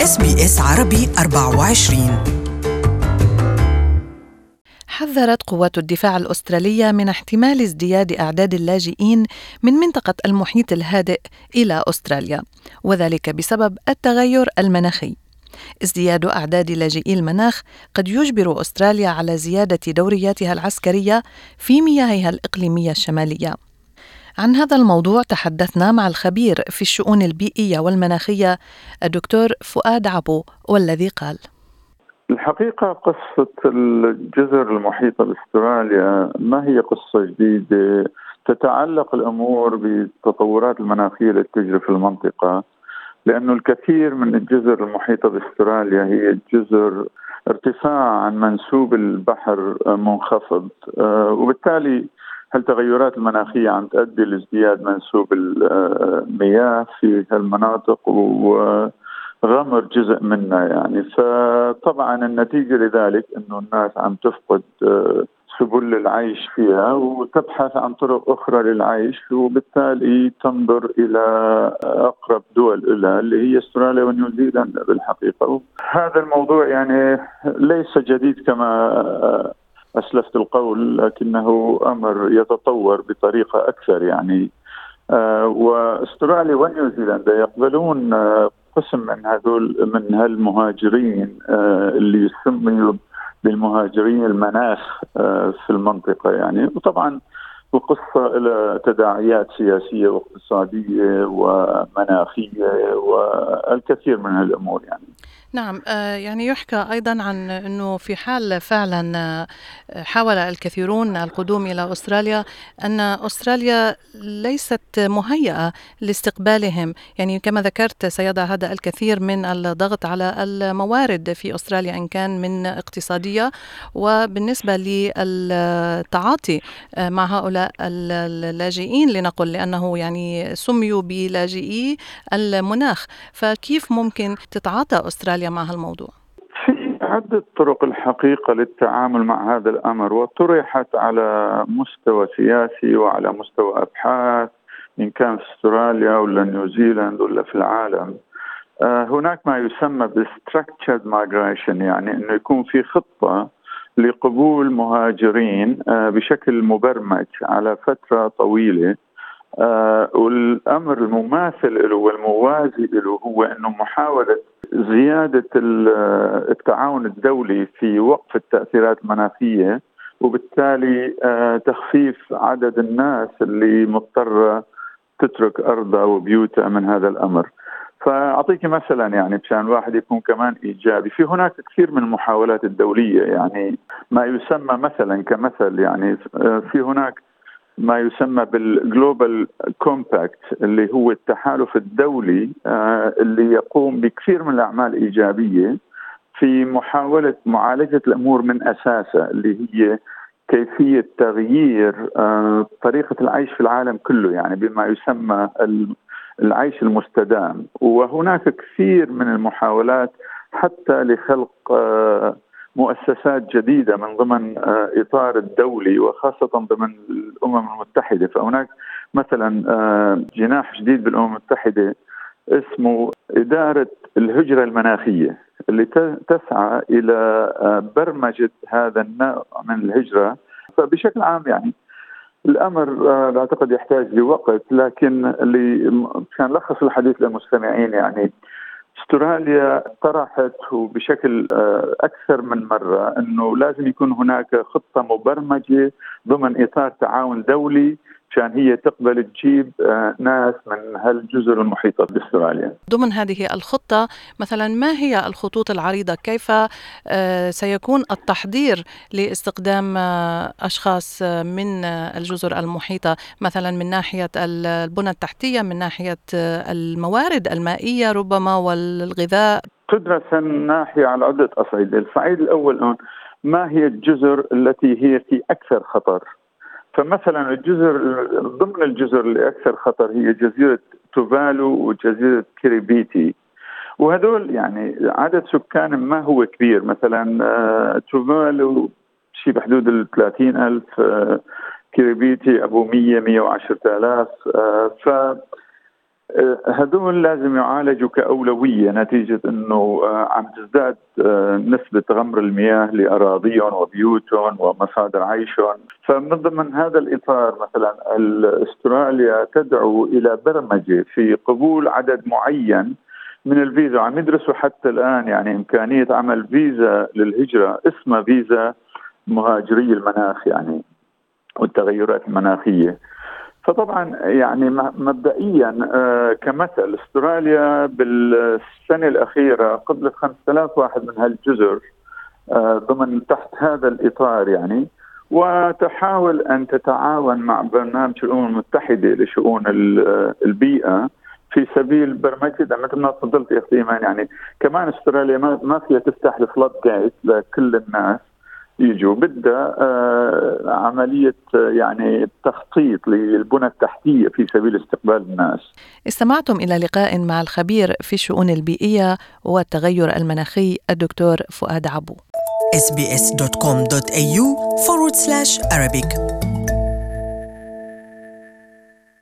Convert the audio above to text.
SBS عربي 24. حذرت قوات الدفاع الأسترالية من احتمال ازدياد أعداد اللاجئين من منطقة المحيط الهادئ إلى أستراليا، وذلك بسبب التغير المناخي. ازدياد أعداد لاجئي المناخ قد يجبر أستراليا على زيادة دورياتها العسكرية في مياهها الإقليمية الشمالية. عن هذا الموضوع تحدثنا مع الخبير في الشؤون البيئية والمناخية الدكتور فؤاد عبو، والذي قال: الحقيقة قصة الجزر المحيطة باستراليا ما هي قصة جديدة. تتعلق الأمور بالتطورات المناخية التي تجري في المنطقة، لأنه الكثير من الجزر المحيطة باستراليا هي جزر ارتفاع عن منسوب البحر منخفض، وبالتالي التغيرات المناخية عم تؤدي لازدياد منسوب المياه في هالمناطق وغمر جزء منها يعني. فطبعا النتيجة لذلك أنه الناس عم تفقد سبل العيش فيها وتبحث عن طرق أخرى للعيش، وبالتالي تنظر إلى أقرب دول لها اللي هي استراليا ونيوزيلندا بالحقيقة. هذا الموضوع يعني ليس جديد كما أسلفت القول، لكنه أمر يتطور بطريقة أكثر يعني. وأستراليا ونيوزيلندا يقبلون قسم من هالمهاجرين اللي يسموا بالمهاجرين المناخ في المنطقة يعني. وطبعا القصة إلى تداعيات سياسية واقتصادية ومناخية والكثير من هالأمور يعني. نعم، يعني يحكى أيضا عن أنه في حال فعلا حاول الكثيرون القدوم إلى أستراليا، أن أستراليا ليست مهيئة لاستقبالهم. يعني كما ذكرت سيضع هذا الكثير من الضغط على الموارد في أستراليا، إن كان من اقتصادية وبالنسبة للتعاطي مع هؤلاء اللاجئين، لنقل، لأنه يعني سميوا بلاجئي المناخ. فكيف ممكن تتعاطى أستراليا مع هالموضوع؟ في عدة طرق الحقيقة للتعامل مع هذا الأمر، وطرحت على مستوى سياسي وعلى مستوى أبحاث، إن كان في استراليا ولا نيوزيلند ولا في العالم. هناك ما يسمى structured migration، يعني أنه يكون في خطة لقبول مهاجرين بشكل مبرمج على فترة طويلة. والأمر المماثل له والموازي له هو أنه محاولة زيادة التعاون الدولي في وقف التأثيرات المناخية، وبالتالي تخفيف عدد الناس اللي مضطرة تترك أرضها وبيوتها من هذا الأمر. فأعطيك مثلا يعني مشان الواحد يكون كمان إيجابي، في هناك كثير من المحاولات الدولية يعني ما يسمى مثلا كمثل يعني في هناك ما يسمى بالجلوبال كومباكت، اللي هو التحالف الدولي اللي يقوم بكثير من الأعمال الإيجابية في محاولة معالجة الأمور من أساسها، اللي هي كيفية تغيير طريقة العيش في العالم كله، يعني بما يسمى العيش المستدام. وهناك كثير من المحاولات حتى لخلق مؤسسات جديدة من ضمن إطار الدولي، وخاصة ضمن الأمم المتحدة. فهناك مثلا جناح جديد بالأمم المتحدة اسمه إدارة الهجرة المناخية، اللي تسعى إلى برمجة هذا النوع من الهجرة. فبشكل عام يعني الأمر أعتقد يحتاج لوقت، لكن اللي كان لخص الحديث للمستمعين يعني استراليا طرحت بشكل أكثر من مرة أنه لازم يكون هناك خطة مبرمجة ضمن إطار تعاون دولي عشان هي تقبل تجيب ناس من هالجزر المحيطة باستراليا. ضمن هذه الخطة مثلا ما هي الخطوط العريضة؟ كيف سيكون التحضير لاستقدام أشخاص من الجزر المحيطة، مثلا من ناحية البنى التحتية، من ناحية الموارد المائية ربما والغذاء؟ تدرس الناحية على عدة أصعدة. الصعيد الأول ما هي الجزر التي هي في أكثر خطر؟ فمثلا ضمن الجزر اللي أكثر خطر هي جزيرة توفالو وجزيرة كيريبيتي، وهذول يعني عدد سكان ما هو كبير. مثلا توفالو شيء بحدود 30,000، كيريبيتي أبو 100-110,000. هذول لازم يعالجوا كأولوية نتيجة أنه عم تزداد نسبة غمر المياه لأراضيهم وبيوتهم ومصادر عيشهم. فمن ضمن هذا الإطار مثلا أستراليا تدعو إلى برمجة في قبول عدد معين من الفيزا. عم يدرسوا حتى الآن يعني إمكانية عمل فيزا للهجرة اسمها فيزا مهاجري المناخ يعني والتغيرات المناخية. فطبعا يعني مبدئيا كمثل استراليا بالسنة الأخيرة قبلت 5000 واحد من هالجزر ضمن تحت هذا الإطار يعني، وتحاول أن تتعاون مع برنامج الأمم المتحدة لشؤون البيئة في سبيل برمجة مثل ما تفضلت يا أخي إيمان. يعني كمان استراليا ما فيها تفتح الفلود جيت لكل الناس يجوا، بدها عملية يعني تخطيط للبنى التحتية في سبيل استقبال الناس. استمعتم إلى لقاء مع الخبير في الشؤون البيئية والتغير المناخي الدكتور فؤاد عبو. sbs.com.au/Arabic